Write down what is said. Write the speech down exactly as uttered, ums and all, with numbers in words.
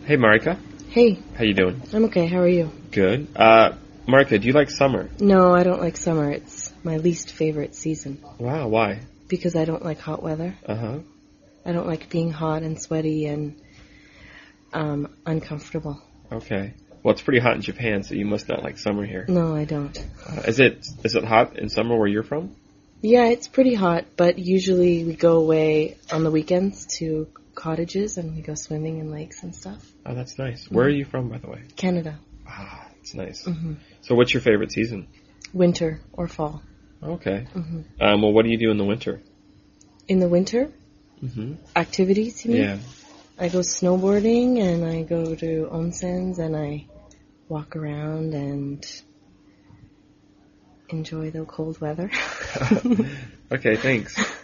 Hey, Marika. Hey, How you doing? I'm okay. How are you? Good. Uh, Marika, do you like summer? No, I don't like summer. It's my least favorite season Wow, why? because I don't like hot weather. Uh-huh. I don't like being hot and sweaty and um, uncomfortable. Okay. Well, it's pretty hot in Japan, so you must not like summer here. No, I don't. Uh, is it is it hot in summer where you're from? Yeah, it's pretty hot, but usually we go away on the weekends to cottages and we go swimming in lakes and stuff. Oh, that's nice. Where are you from, by the way? Canada. Ah, it's nice. hmm So what's your favorite season? Winter or fall. Okay. hmm Um, well, what do you do in the winter? In the winter, Mm-hmm. activities, you mean? Yeah. I go snowboarding and I go to onsens and I walk around and enjoy the cold weather. Okay, thanks.